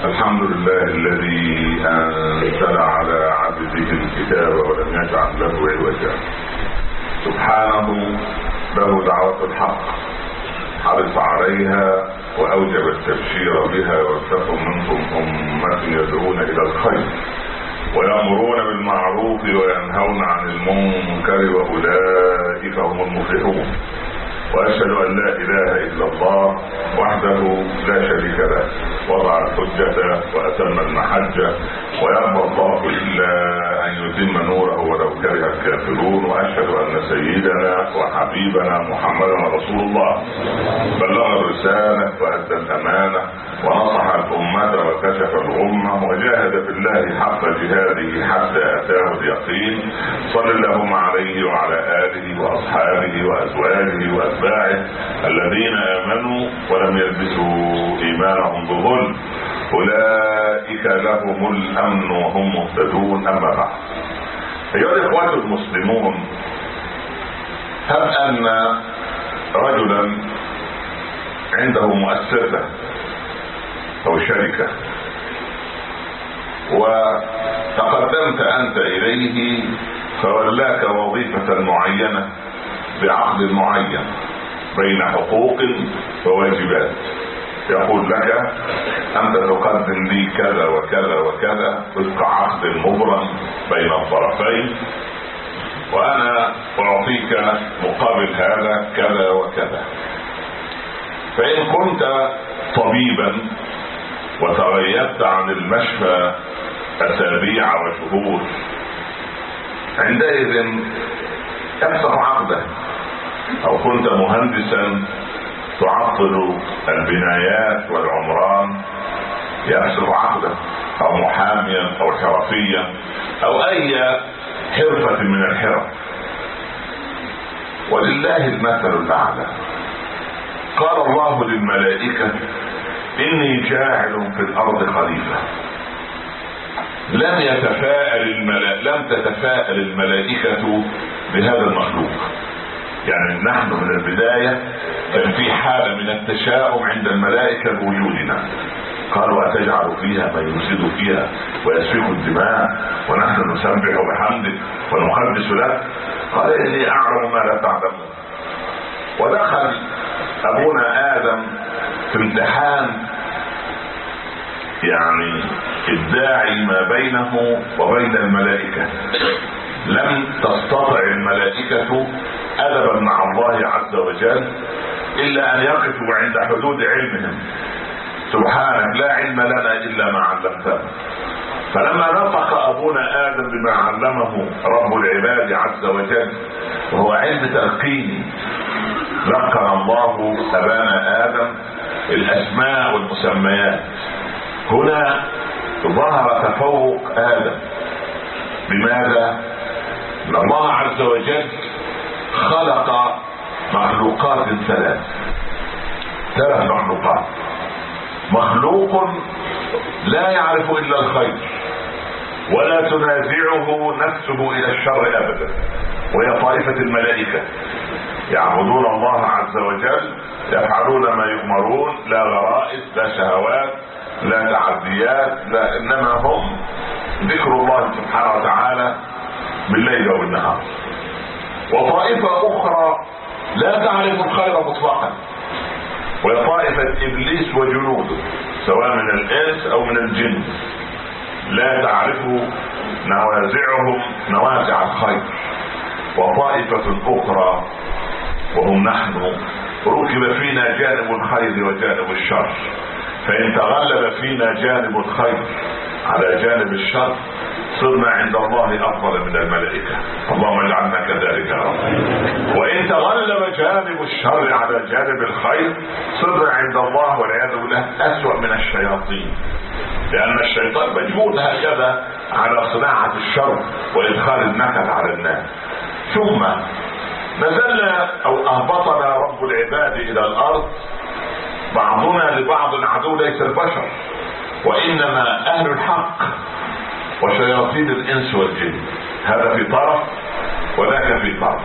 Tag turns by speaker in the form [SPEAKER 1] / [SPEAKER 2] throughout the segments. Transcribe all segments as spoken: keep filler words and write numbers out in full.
[SPEAKER 1] الحمد لله الذي أنزل على عبده الكتاب ولم يجعل له عوجا. سبحانه له دعوة الحق، حرص عليها وأوجب التبشير بها، ولتكن منكم أمة يدعون إلى الخير ويأمرون بالمعروف وينهون عن المنكر وأولئك هم المفلحون. وأشهد أن لا إله إلا الله وحده لا شريك له، وضع الحجة وأتم المحجة، ويأبى الله إلا أن يتم نوره ولو كره الكافرون. وأشهد أن سيدنا وحبيبنا محمدا رسول الله بلغ الرسالة وأدى الأمانة ونصح الأمة وكشف الغمة وجاهد في الله حق جهاده حتى أتاه اليقين. صل اللهم عليه وعلى آله وأصحابه وأزواجه وأتباعه الذين آمنوا ولم يلبسوا إيمانهم بظلم، أولئك لهم الأمن وهم مهتدون. أما بعد، أيها الإخوة المسلمون، هب أن رجلا عنده مؤسسة أو شركة وتقدمت أنت إليه فولاك وظيفة معينة بعقد معين بين حقوق وواجبات، يقول لك أنت تقدم لي كذا وكذا وكذا وفق عقد مبرم بين الطرفين، وأنا أعطيك مقابل هذا كذا وكذا. فإن كنت طبيبا وتغيبت عن المشفى أسابيع وشهور، عندئذ يفسخ عقده. أو كنت مهندسا تعطل البنايات والعمران، يفسخ عقده. أو محاميا أو حرفيا أو أي حرفة من الحرف. ولله المثل الأعلى. قال الله للملائكة إني جاعل في الأرض خليفة. لم يتفاءل الملائكة لم تتفاءل الملائكة بهذا المخلوق. يعني نحن من البداية كان في حالة من التشاؤم عند الملائكة بوجودنا. قالوا أتجعل فيها من يفسد فيها ويسفك الدماء ونحن نسبح بحمدك ونقدس لك؟ قال إني أعلم ما لا تعلمون. ودخل أبونا آدم في امتحان، يعني الداعي ما بينه وبين الملائكة. لم تستطع الملائكة أدبا مع الله عز وجل إلا أن يقفوا عند حدود علمهم. سبحانك لا علم لنا إلا ما علمتنا. فلما نطق أبونا آدم بما علمه رب العباد عز وجل وهو علم تلقيني، ذكر الله أبانا آدم الأسماء والمسميات. هنا ظهر تفوق آدم. بماذا؟ ان الله عز وجل خلق مخلوقات ثلاث ثلاث مخلوقات. مخلوق لا يعرف الا الخير ولا تنازعه نفسه الى الشر ابدا، وهي طائفة الملائكة، يعبدون الله عز وجل، يفعلون ما يؤمرون، لا غرائز لا شهوات لا تعديات لا، انما هم ذكر الله سبحانه وتعالى بالليل والنهار. وطائفة اخرى لا تعرف الخير مطلقا، وهي طائفة ابليس وجنوده سواء من الانس او من الجن، لا تعرف نوازعهم نوازع الخير. وطائفة اخرى وهم نحن ركب فينا جانب الخير وجانب الشر، فإن تغلب فينا جانب الخير على جانب الشر صرنا عند الله أفضل من الملائكة. اللهم اجعلنا كذلك يا رب. وإن تغلب جانب الشر على جانب الخير صرنا عند الله والعياذ بالله أسوأ من الشياطين، لأن الشيطان مجبول هكذا على صناعة الشر وإدخال النكد على الناس. ثم نزلنا أو أهبطنا رب العباد إلى الأرض، بعضنا لبعض عدو ليس البشر وإنما أهل الحق وشياطين الإنس والجن. هذا في طرف وذاك في طرف.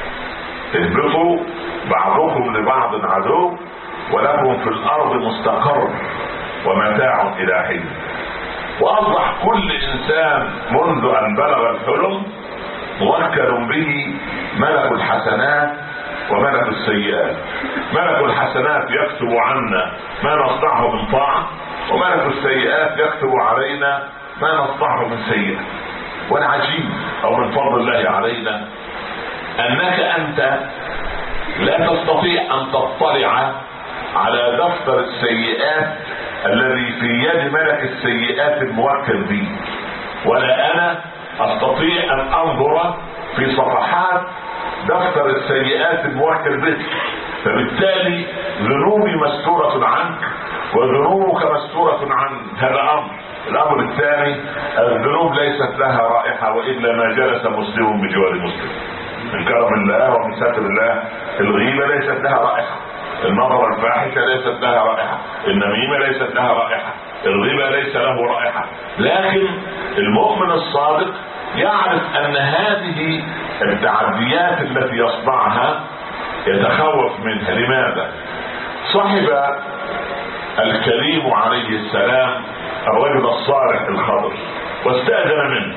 [SPEAKER 1] اهبطوا بعضكم لبعض عدو ولكم في الأرض مستقر ومتاع الى حين. واصبح كل انسان منذ ان بلغ الحلم موكل به ملك الحسنات وملك السيئات. ملك الحسنات يكتب عنا ما نصنعه من طاعة، وملك السيئات يكتب علينا ما نصنعه من سيئة. والعجيب او من فضل الله علينا انك انت لا تستطيع ان تطلع على دفتر السيئات الذي في يد ملك السيئات الموكل به، ولا انا استطيع ان انظر في صفحات دفتر السيئات الموكل به. فبالتالي ذنوبي مستورة عنك وذنوبك مستورة عن هذا امر. الامر الثاني، الذنوب ليست لها رائحة والا ما جلس مسلم بجوار مسلم. من كرم الله ومن ستر الله الغيبة ليست لها رائحة، النظر الفاحشة ليست لها رائحة، النميمة ليست لها رائحة، الغيبة ليس له رائحة. لكن المؤمن الصادق يعرف ان هذه التعديات التي يصنعها يتخوف منها. لماذا؟ صحب الكريم عليه السلام الرجل الصالح الخضر واستأذن منه،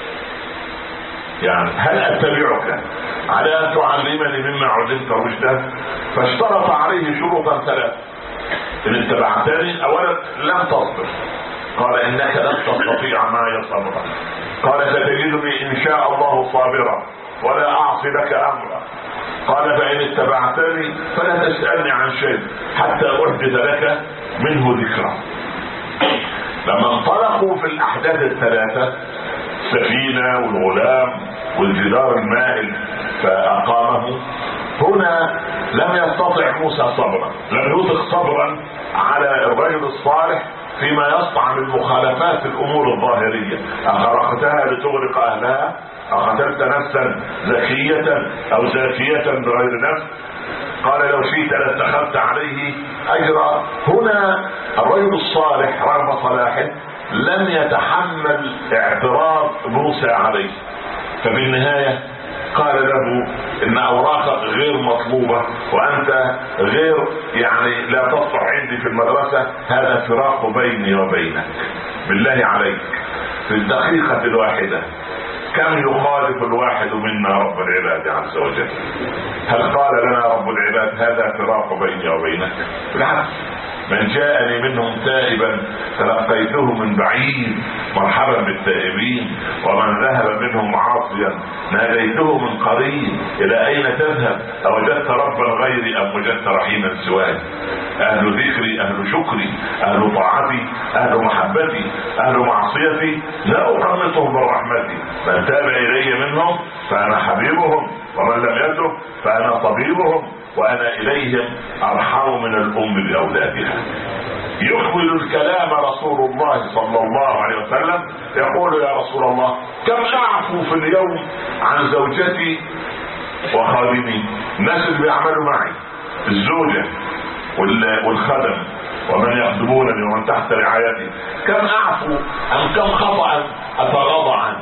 [SPEAKER 1] يعني هل اتبعك على ان تعلمني مما علمت رشدا؟ فاشترط عليه شروطا ثلاثة. ان اتبعتني اولا لن تصبر، قال انك لن تستطيع معي صبرا، قال ستجدني ان شاء الله صابرا ولا اعصي لك امرا، قال فان اتبعتني فلا تسألني عن شيء حتى احدث لك منه ذكرى. لما انطلقوا في الاحداث الثلاثة، السفينة والغلام والجدار المائل فاقامه، هنا لم يستطع موسى صبرا، لم يطق صبرا على الرجل الصالح فيما يصنع من مخالفات الامور الظاهرية. اخرقتها لتغرق اهلها، اقتلت نفسا زكية او زاكية بغير نفس، قال لو شئت لاتخذت عليه اجرا. هنا الرجل الصالح رغم صلاحه لم يتحمل اعتراض موسى عليه، فبالنهاية قال له ان اوراقك غير مطلوبة وانت غير يعني لا تصلح عندي في المدرسة، هذا فراق بيني وبينك. بالله عليك في الدقيقة الواحدة كم يخالف الواحد منا رب العباد عز وجل؟ هل قال لنا رب العباد هذا فراق بيني وبينك؟ بالعكس، من جاءني منهم تائبا تلقيته من بعيد مرحبا بالتائبين، ومن ذهب منهم عاصيا ناديته من قريب الى اين تذهب؟ اوجدت ربا غيري ام وجدت رحيما سواي؟ اهل ذكري، اهل شكري، اهل طاعتي، اهل محبتي، اهل معصيتي لا اقنطهم من رحمتي. من تاب الي منهم فانا حبيبهم، ومن لم يتب فانا طبيبهم، وانا اليهم ارحم من الام باولادها. يكمل الكلام رسول الله صلى الله عليه وسلم يقول يا رسول الله كم اعفو في اليوم عن زوجتي وخادمي، الناس اللي بيعملوا معي، الزوجة والخدم ومن يخدمونني ومن تحت رعايتي، كم اعفو ام كم خطأ اتغاضى عنه؟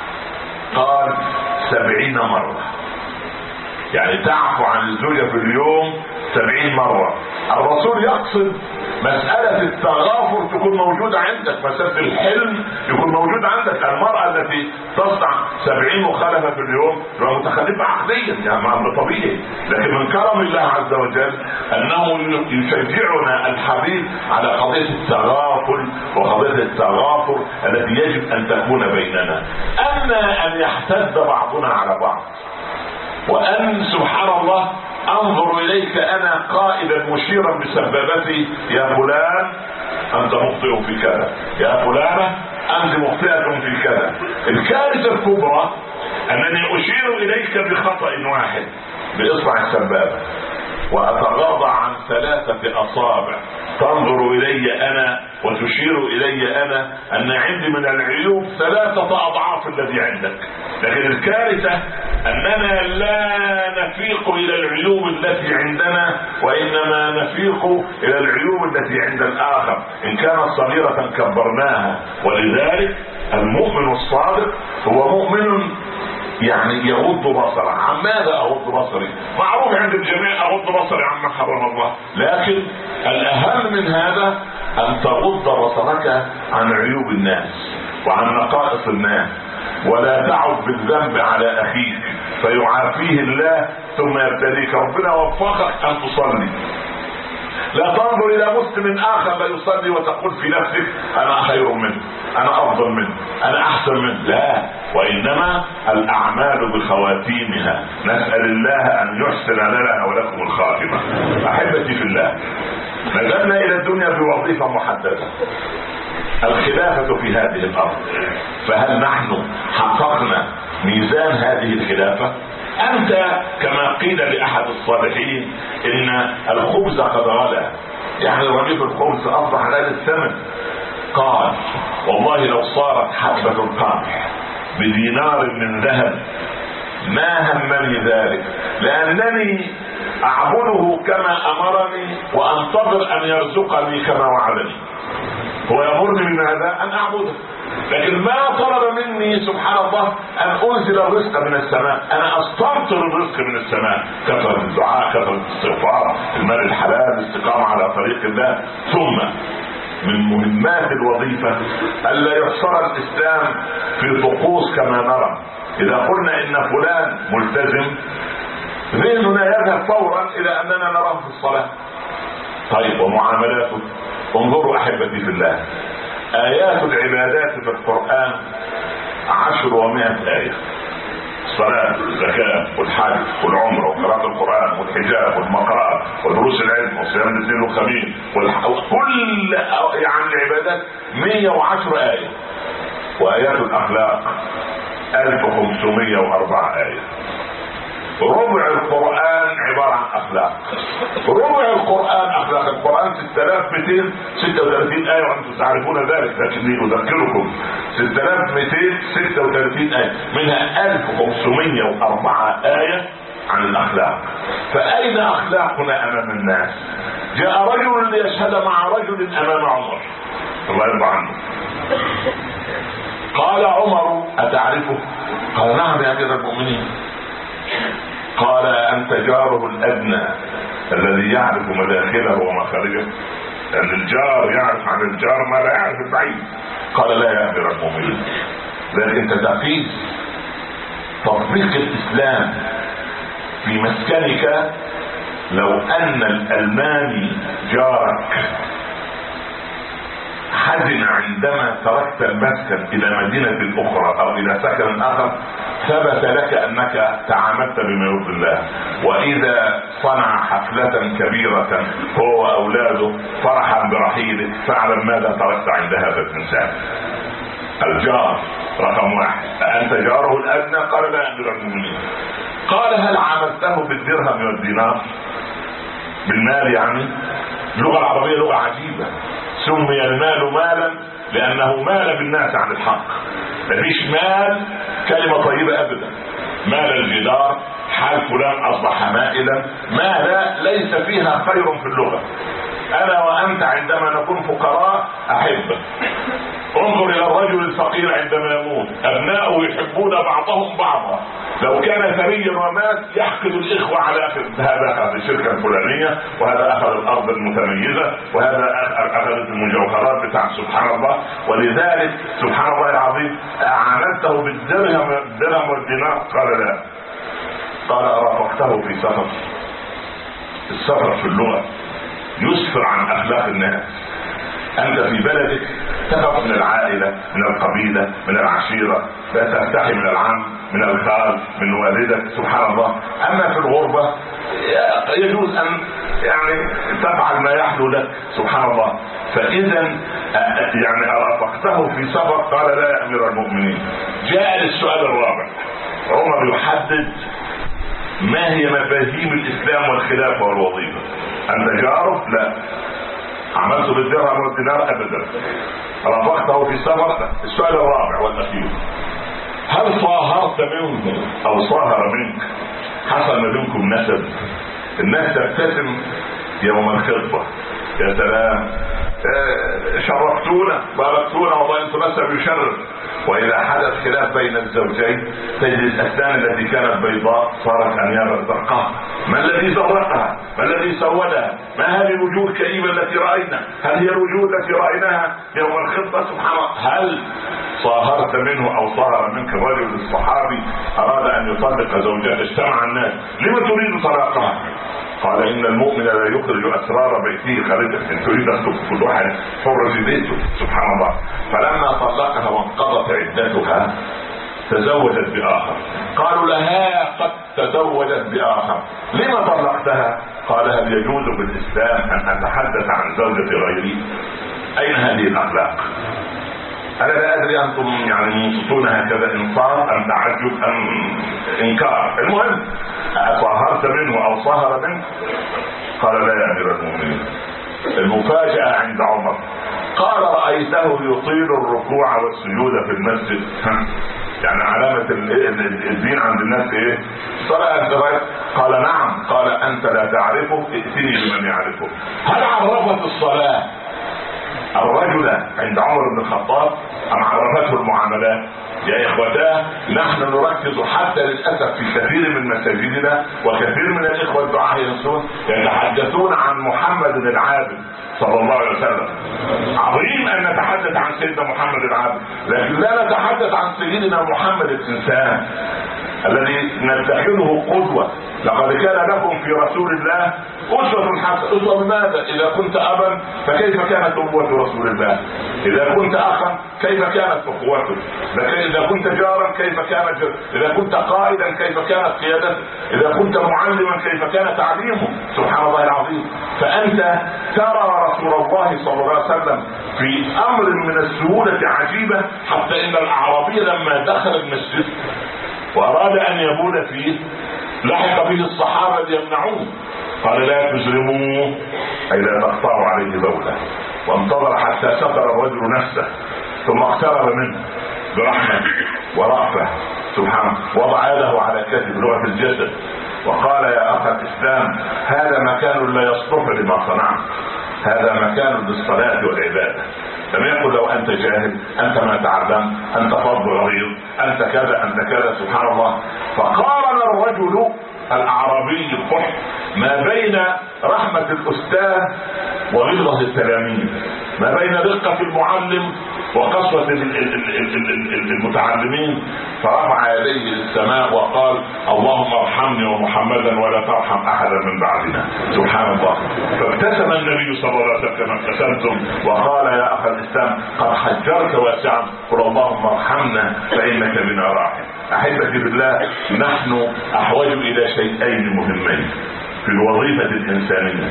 [SPEAKER 1] قال سبعين مرة. يعني تعفو عن الزوجة في اليوم سبعين مرة. الرسول يقصد مسألة التغافر تكون موجودة عندك، مسألة الحلم يكون موجود عندك. المرأة التي تصنع سبعين مخالفة في اليوم لو متخلفة عقليا، يعني أمر طبيعي، لكن من كرم الله عز وجل أنه يشجعنا الحبيب على قضية التغافل وقضية التغافر التي يجب أن تكون بيننا. أما أن يحتد بعضنا على بعض، وأن سبحان الله انظر اليك انا قائدا مشيرا بسبابتي يا فلان انت مخطئ في كذا، يا فلانة انت مخطئة في كذا. الكارثة الكبرى انني اشير اليك بخطأ واحد باصبع السبابة واتغاضى عن ثلاثة اصابع، تنظر الي انا وتشير الي انا ان عندي من العيوب ثلاثة اضعاف الذي عندك. لكن الكارثة اننا لا نفيق الى العيوب التي عندنا، وانما نفيق الى العيوب التي عند الاخر. ان كانت صغيرة كبرناها. ولذلك المؤمن الصادق هو مؤمن يعني يغض بصره. عن ماذا اغض بصري؟ معروف عند الجميع اغض بصري عما حرم الله، لكن الاهم من هذا ان تغض بصرك عن عيوب الناس وعن نقائص الناس، ولا تعد بالذنب على اخيك فيعافيه الله ثم يبتليك. ربنا وفقك ان تصلي، لا تنظر الى مسلم اخر لا يصلي وتقول في نفسك انا خير منه، انا افضل منه، انا احسن منه، لا، وانما الاعمال بخواتيمها. نسال الله ان يحسن لنا ولكم الخاتمه. احبتي في الله، نزلنا الى الدنيا بوظيفه محدده، الخلافه في هذه الارض، فهل نحن حققنا ميزان هذه الخلافه؟ انت كما قيل لاحد الصالحين ان الخبز قد غلا، يعني رغيف الخبز اصبح غالي الثمن. قال والله لو صارت حبة القمح بدينار من ذهب ما همني ذلك، لانني اعبده كما امرني وانتظر ان يرزقني كما وعدني. هو يامرني بماذا؟ ان اعبده، لكن ما طلب مني سبحان الله ان انزل الرزق من السماء، انا استمطر الرزق من السماء. كثرة الدعاء، كثرة الاستغفار، المال الحلال، الاستقامة على طريق الله. ثم من مهمات الوظيفة الا يحصر الاسلام في طقوس كما نرى. اذا قلنا ان فلان ملتزم ذهننا يذهب فورا الى اننا نراه في الصلاة. طيب ومعاملاته؟ انظروا احبتي في الله، آيات العبادات في القرآن عشر ومائة آية، الصلاة والزكاة والحج والعمرة وقراءة القرآن والحجاب والمقرأة ودروس العلم وصيام الاثنين والخميس وكل يعني العبادات مئة وعشرة آية. وآيات الأخلاق ألف وخمسمائة وأربعة آية. ربع القرآن عبارة عن أخلاق، ربع القرآن أخلاق. القرآن ستة آلاف ومئتين وستة وثلاثين آية وأنتم تعرفون ذلك، لكني أذكركم ستة آلاف ومئتين وستة وثلاثين آية، منها ألف وخمسمائة وأربعة آية عن الأخلاق. فأين أخلاقنا أمام الناس؟ جاء رجل ليشهد مع رجل أمام عمر الله يرضى عنه، قال عمر أتعرفه؟ قال نعم يا أمير المؤمنين. قال أنت جاره الأدنى الذي يعرف مداخله ومخارجه، لأن يعني الجار يعرف عن الجار ما لا يعرف البعيد. قال لا يا أمير المؤمنين، لكن أنت تقيس تطبيق الإسلام في مسكنك. لو أن الألماني جارك حزن عندما تركت المسكن إلى مدينة أخرى أو إلى سكن آخر، ثبت لك أنك تعاملت بما يرضي الله. وإذا صنع حفلة كبيرة هو وأولاده فرحا برحيله، فاعلم ماذا تركت عند هذا الإنسان. الجار رقم واحد. أنت جاره الأدنى؟ قال لا يا أمير المؤمنين. قال هل عملته بالدرهم والدينار؟ بالمال يعني. اللغة العربية لغة عجيبة، سمي المال مالا لأنه مال بالناس عن الحق. مفيش مال كلمة طيبة أبدا. مال الجدار، حال فلان أصبح مائلا، مال ليس فيها خير في اللغة. أنا وأنت عندما نكون فقراء أحبه. انظر إلى الرجل الفقير عندما يموت، أبناؤه يحبون بعضهم بعضا. لو كان ثريا ومات يحقد الإخوة على هذا أخذ الشركة الفلانية، وهذا أخذ الأرض المتميزة، وهذا أخذ المجوهرات بتاع سبحان الله. ولذلك سبحان الله العظيم عاملته بالدرهم الدرهم والدينار؟ قال لا. قال أرافقته في سفر. السفر في اللغة يسفر عن أخلاق الناس. أنت في بلدك تخاف من العائلة، من القبيلة، من العشيرة، لا تستحي من العم، من الخال، من والدك سبحان الله. أما في الغربة يجوز أن يعني تفعل ما يحلو لك سبحان الله. فإذا يعني أرافقته في سفر؟ قال لا يا أمير المؤمنين. جاء للسؤال الرابع. عمر يحدد ما هي مفاهيم الإسلام والخلافة والوظيفة. أنت جاره؟ لا. عملت بالدرهم والدينار؟ أبدا. رافقته في سفر؟ السؤال الرابع والأخير. هل صاهرت منه أو صاهر منك؟ حصل ما بينكم نسب؟ الناس تبتسم يوم الخطبة، يا سلام شرفتونا باركتونا والله انتم نسب يشرف. واذا حدث خلاف بين الزوجين تجد الاسنان التي كانت بيضاء صارت انيابا زرقاء. ما الذي زرقها؟ ما الذي سودها؟ ما هذه الوجوه الكئيبة التي رأينا؟ هل هي الوجوه التي رأيناها يوم الخطبة؟ سبحان الله. هل صاهرت منه او صاهر منك الرجل الصحابي اراد ان يطلق زوجته، اجتمع الناس، لما تريد طلاقها؟ قال ان المؤمن لا يخرج اسرار بيته خارجه، ان تريد ان تكون واحد حر في بيته. سبحان الله. فلما طلقها وانقضت عدتها تزوجت باخر. قالوا لها قد تزوجت باخر، لما طلقتها؟ قال هل يجوز في الاسلام ان اتحدث عن زوجة غيري؟ اين هذه الاخلاق؟ انا لا ادري انتم يعني منصتون هكذا انصاف ام تعجب ام انكار. المهم اصاهرت منه او صاهر منه؟ قال لا يا امير المؤمنين. المفاجأة عند عمر قال رأيته يطيل الركوع والسجود في المسجد. يعني علامة الدين عند الناس ايه؟ صلاة الزواج. قال نعم. قال انت لا تعرفه، ائتني بمن يعرفه. هل عرفت الصلاة الرجل عند عمر بن الخطاب ام عرفته المعاملات؟ يا اخوتاه نحن نركز حتى للاسف في كثير من مساجدنا وكثير من الاخوه الدعاة ينسون يتحدثون عن محمد العابد صلى الله عليه وسلم. عظيم ان نتحدث عن سيدنا محمد العابد، لكن لا نتحدث عن سيدنا محمد الانسان الذي نتخذه قدوة. لقد كان لكم في رسول الله أسوة حسنة. أسوة بماذا؟ إذا كنت أبا فكيف كانت أبوة رسول الله؟ إذا كنت أخا كيف كانت أخوته؟ إذا كنت جارا كيف كانت جار؟ إذا كنت قائدا كيف كانت قيادته؟ إذا كنت معلما كيف كان تعليمه؟ سبحان الله العظيم. فأنت ترى رسول الله صلى الله عليه وسلم في أمر من السهولة عجيبة، حتى إن الأعرابي لما دخل المسجد وأراد أن يبول فيه لحق به الصحابة ليمنعوه. قال لا تزرموه أي لا تقطعوا عليه بوله، وانتظر حتى ستر الرجل نفسه ثم اقترب منه برحمة ورأفة. سبحانه. وضع يده على كتف لغة الجسد وقال يا أخ الإسلام هذا مكان لا يصلح لما صنعت، هذا مكان للصلاة والعبادة. لم يقل لو انت جاهل، انت ما تعلم، انت فضل غليظ، انت كذا انت كذا. سبحان الله. فقارن الرجل الاعرابي القح ما بين رحمة الاستاذ وغلظة التلاميذ، ما بين رقة المعلم وقسوة المتعلمين، فرفع يديه للسماء وقال اللهم ارحمني ومحمدا ولا ترحم احدا من بعدنا. سبحان الله. فابتسم النبي صلى الله عليه وسلم كما ابتسمتم وقال يا اخ الاسلام قد حجرت واسعا، قل اللهم ارحمنا فانك بنا راحم. احبتي بالله، نحن احوج الى شيئين مهمين في الوظيفة الانسانية.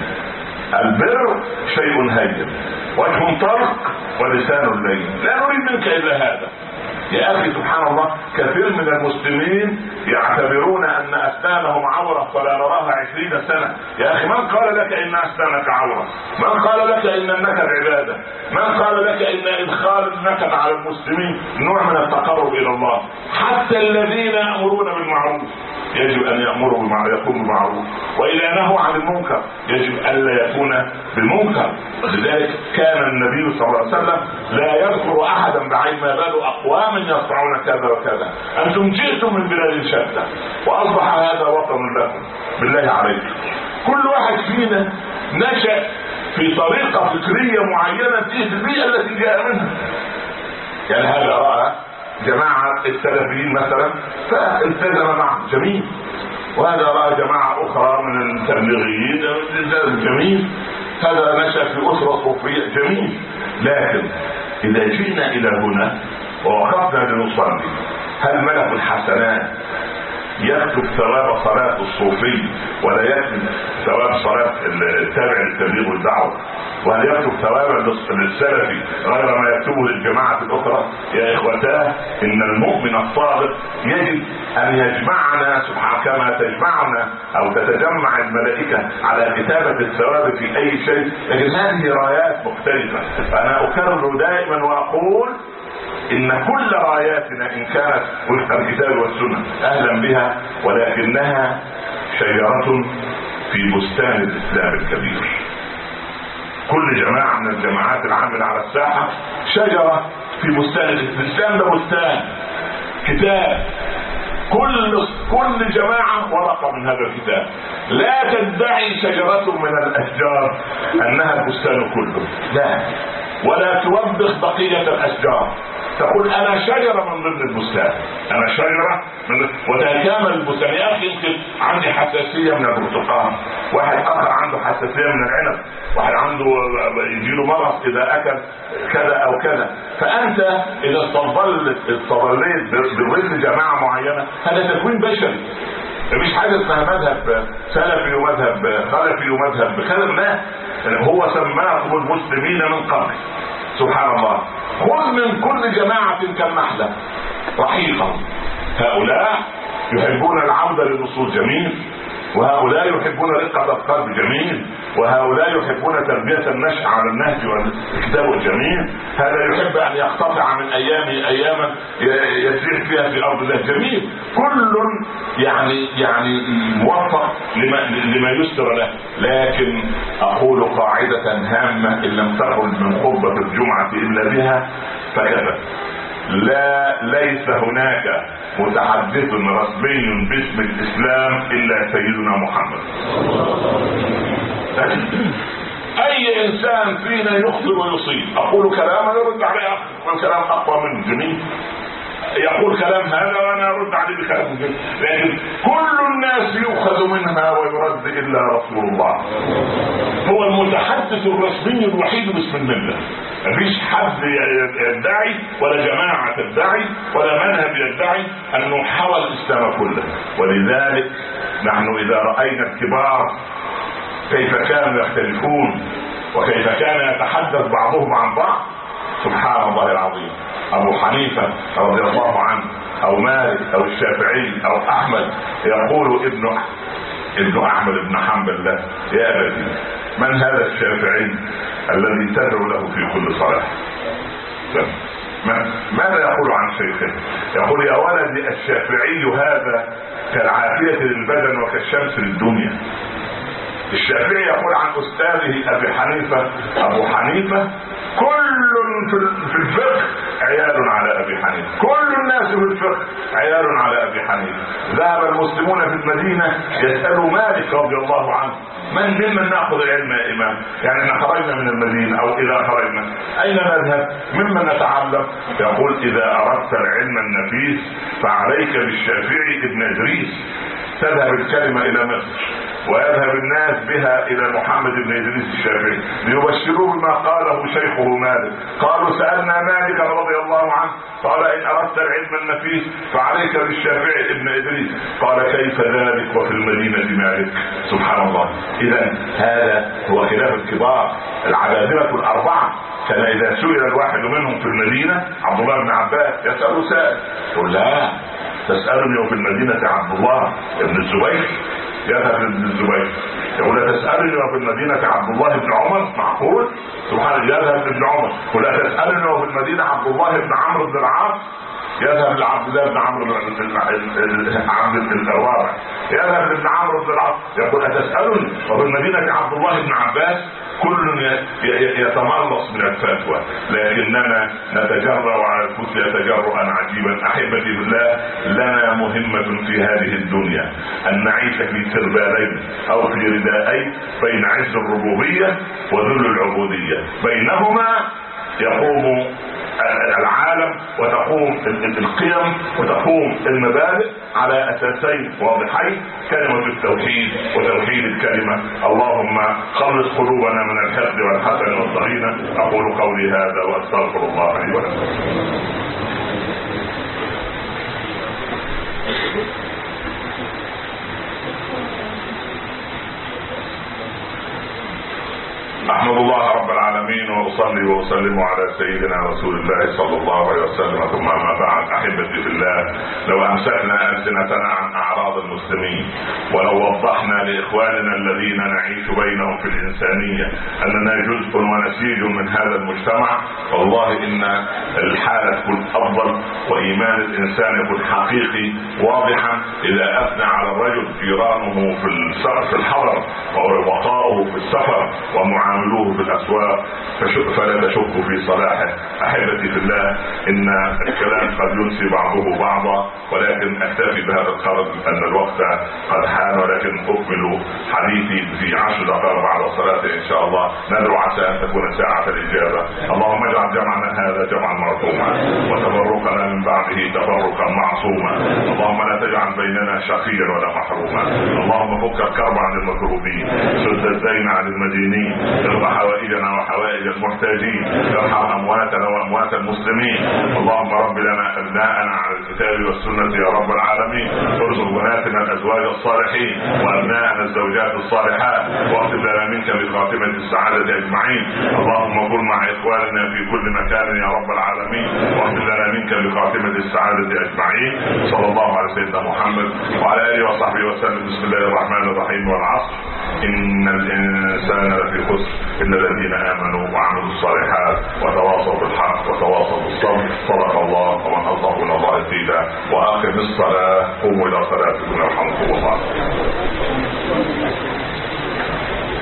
[SPEAKER 1] البر شيء هين، وجه طلق ولسان لين، لا نريد منك الا هذا. يا اخي سبحان الله، كثير من المسلمين يعتبرون ان اسنانهم عورة فلا نراها عشرين سنة. يا اخي من قال لك ان اسنانك عورة؟ من قال لك ان النكد عبادة؟ من قال لك ان ادخال النكد على المسلمين نوع من التقرب الى الله؟ حتى الذين يأمرون بالمعروف يجب ان يأمروا بالمعروف، يكونوا بالمعروف، واذا نهوا عن المنكر يجب الا يكون بالمنكر. لذلك كان النبي صلى الله عليه وسلم لا يذكر احدا بعين ما بال اقوام يصنعون كذا وكذا. انتم جئتم من بلاد شتى واصبح هذا وطن لكم. بالله عليكم كل واحد فينا نشأ في طريقة فكرية معينة في البيئة التي جاء منها. يعني هذا رأى جماعة السلفيين مثلا فالتزم معهم، جميل. وهذا رأى جماعة أخرى من التبليغيين، جميل. هذا نشأ في أسرة صوفية، جميل. لكن إذا جئنا إلى هنا ووقفنا لنصلي، هل ملك الحسنات يكتب ثواب صلاة الصوفي ولا يكتب ثواب صلاة التابع للتبليغ والدعوة؟ وهل يكتب ثوابا للسلفي غير ما يكتبه للجماعة الأخرى؟ يا إخوتاه، إن المؤمن الصادق يجب أن يجمعنا سبحانه كما تجمعنا أو تتجمع الملائكة على كتابة الثواب في أي شيء. لكن هذه رايات مختلفة. أنا أكرر دائما وأقول إن كل راياتنا إن كانت وفق الكتاب والسنة أهلا بها، ولكنها شجرة في بستان الإسلام الكبير. كل جماعة من الجماعات العاملة على الساحة شجرة في بستان الإسلام. ده بستان كتاب، كل كل جماعة ورقة من هذا الكتاب. لا تدعي شجرة من الأشجار أنها البستان كله، لا، ولا توبخ بقية الأشجار، تقول أنا شجرة من ضمن البستان، أنا شجرة من وتكامل البستان. يا أخي يمكن عندي حساسية من البرتقال، واحد آخر عنده حساسية من العنب، واحد عنده يجيله مرض إذا أكل كذا أو كذا. فأنت إذا استظلت استظليت بظل جماعة معينة هذا تكوين بشري، مفيش حاجة اسمها مذهب سلفي ومذهب خلفي ومذهب بكذا، لا، هو سماكم المسلمين من قبل. سبحان الله. خذ من كل جماعة كالنحلة رحيقا، هؤلاء يحبون العودة للنصوص جميل، وهؤلاء يحبون رقة القلب جميل، وهؤلاء يحبون تربية النشء على النهج والكتاب الجميل، هذا يحب أن يقتطع من أيامه أياما يسير فيها في أرض الله جميل. كل يعني يعني موفق لما, لما يسر له. لكن أقول قاعدة هامة إن لم تخرج من خطبة الجمعة إلا بها فكذا: لا، ليس هناك متحدث رسمي باسم الإسلام إلا سيدنا محمد. أي إنسان فينا يخطئ ويصيب، أقول كلاما يرد عليه أخر والكلام أقوى منه جميل، يقول كلام هذا وأنا أرد عليه بكلام جميل، لكن كل الناس يؤخذ منها ويرد إلا رسول الله. هو المتحدث الرسمي الوحيد باسم الملة، مفيش حد يدعي ولا جماعة تدعي ولا مذهب يدعي أنه حوى الإسلام كله. ولذلك نحن إذا رأينا الكبار كيف كانوا يختلفون وكيف كان يتحدث بعضهم عن بعض، سبحان الله العظيم. أبو حنيفة رضي الله عنه أو مالك أو الشافعي أو أحمد يقول ابن ابن أحمد بن حنبل له: يا أبتي، من هذا الشافعي الذي تدعو له في كل صلاة؟ ماذا يقول عن شيخه؟ يقول: يا ولدي، الشافعي هذا كالعافية للبدن وكالشمس للدنيا. الشافعي يقول عن أستاذه أبي حنيفة: أبو حنيفة كل في الفقه عيال على أبي حنيفة، كل الناس في الفقه عيال على أبي حنيفة. ذهب المسلمون في المدينة يسألوا مالك رضي الله عنه: من ممن نأخذ العلم يا إمام؟ يعني إن خرجنا من المدينة أو إذا خرجنا أين نذهب؟ ممن نتعلم؟ يقول: إذا أردت العلم النفيس فعليك بالشافعي ابن إدريس. تذهب الكلمة إلى مصر ويذهب الناس بها إلى محمد بن إدريس الشافعي ليبشروه بما قاله شيخه مالك. قالوا: سألنا مالك رضي الله عنه قال: إن أردت العلم النفيس فعليك بالشافعي ابن إدريس. قال: كيف ذلك وفي المدينة مالك؟ سبحان الله. إذا هذا هو خلاف الكبار العبادلة الأربعة. كان إذا سئل الواحد منهم في المدينة عبد الله بن عباس يسأل سائل يقول: لا، تسألني وفي المدينة عبد الله بن الزبير. يذهب ابن الزبير يقول: لا تسألني وفي المدينة عبد الله بن عمر. معقول؟ سبحان الله. يذهب ابن عمر يقول: لا تسألني وفي المدينة عبد الله بن عمرو بن العاص. يذهب لعبد الله بن عمرو بن عبد الرابع. يذهب ابن عمرو بن العاص يقول: أتسألني وفي المدينة عبد الله بن عباس. كل يتملص من الفتوى، لكننا نتجرأ على الفتوى تجرؤا عجيبا. احبتي بالله، لنا مهمة في هذه الدنيا ان نعيش في سربالين او في ردائين بين عز الربوبية وذل العبودية، بينهما يقوم العالم وتقوم القيم وتقوم المبادئ على اساسين واضحين: كلمة التوحيد وتوحيد الكلمة. اللهم خلص قلوبنا من الحقد والحسد والضغينة. اقول قولي هذا واستغفر الله لي ولكم. احمد الله رب العالمين واصلي واسلم على سيدنا رسول الله صلى الله عليه وسلم، ثم ما بعد. احبتي في الله، لو امسكنا السنتنا عن اعراض المسلمين ولو وضحنا لاخواننا الذين نعيش بينهم في الانسانيه اننا جزء ونسيج من هذا المجتمع، والله ان الحاله تكون افضل وايمان الانسان يكون حقيقي واضحا. اذا اثنى على الرجل جيرانه في الحضر ووقاؤه في السفر ومعاملوه في الاسواق فلا تشكوا في صلاحه. احبتي في الله، ان الكلام قد ينسي بعضه بعضا، ولكن اكتفي بهذا القدر ان الوقت قد حان، ولكن اكمل حديثي في عشر دقائق بعد الصلاه ان شاء الله. ندعو عسى ان تكون ساعه الاجابه. اللهم اجعل جمعنا هذا جمعا مرحوما، وتفرقنا من بعده تفرقا معصوما. اللهم لا تجعل بيننا شقيا ولا محروما. اللهم فك الكرب عن المكروبين، سد الدين عن المدينين، ارض حوائجنا وحوائج المحتاجين، ارحم امواتنا واموات المسلمين. اللهم رب لنا ابناءنا على الكتاب والسنه يا رب العالمين، ارزق بناتنا الازواج الصالحين وابناءنا الزوجات الصالحات، واكتب لنا منك بخاتمه السعاده اجمعين. اللهم كن مع اخواننا في كل مكان يا رب العالمين، واكتب لنا منك بخاتمه السعاده اجمعين. صلى الله على سيدنا محمد وعلى اله وصحبه وسلم. بسم الله الرحمن الرحيم. والعصر ان الانسان لفي خسر الا الذين امنوا وعملوا الصالحات وتواصوا بالحق وتواصوا بالصبر. صدق الله، ومن اصدق من الله قيلا. واقم الصلاه، قوموا الى صلاتكم يرحمكم الله.